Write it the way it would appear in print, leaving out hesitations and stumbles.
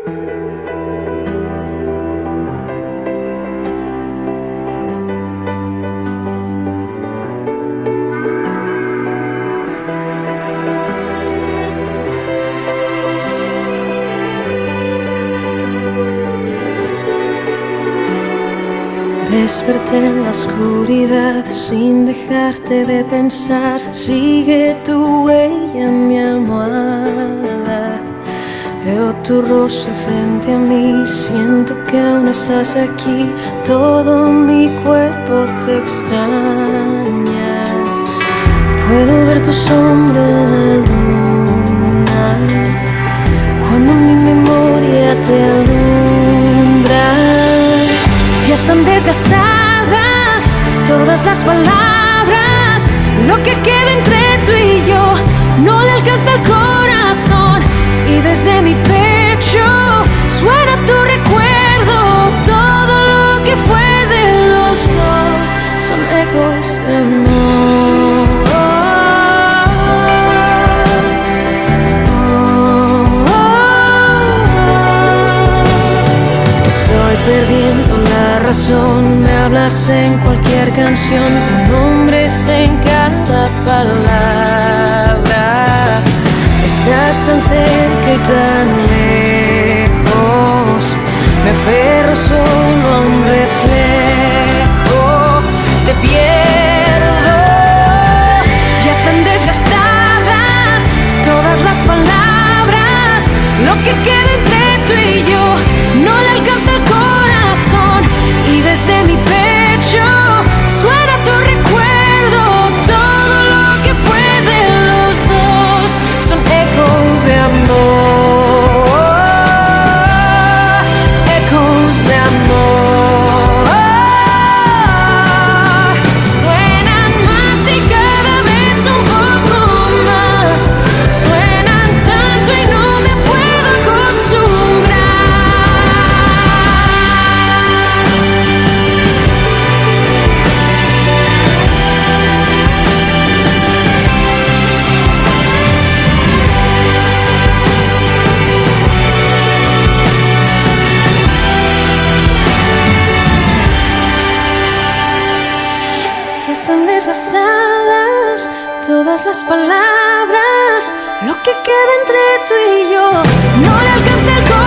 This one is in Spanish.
Desperté en la oscuridad sin dejarte de pensar. Sigue tu huella en mi almohada. Veo tu rostro frente a mí. Siento que aún estás aquí. Todo mi cuerpo te extraña. Puedo ver tu sombra en la luna cuando mi memoria te alumbra. Ya están desgastadas todas las palabras. Lo que queda entre tú y yo no le alcanza el corazón. Y desde mi pecho suena tu recuerdo. Todo lo que fue de los dos son ecos de amor. Estoy perdiendo la razón. Me hablas en cualquier canción, con nombres en cada palabra. Estás tan cerca y tan lejos. Me aferro solo a un reflejo. Te pierdo. Ya están desgastadas todas las palabras. Lo que queda entre tú y yo no le alcanza el corazón. Y desde mi pecho suena tu recuerdo. Todo lo que fue de los dos son ecos de amor. Ecos de amor. Suenan más y cada vez un poco más. Suenan tanto y no me puedo acostumbrar. Ya están desgastadas todas las palabras. Lo que queda entre tú y yo no le alcanza el corazón.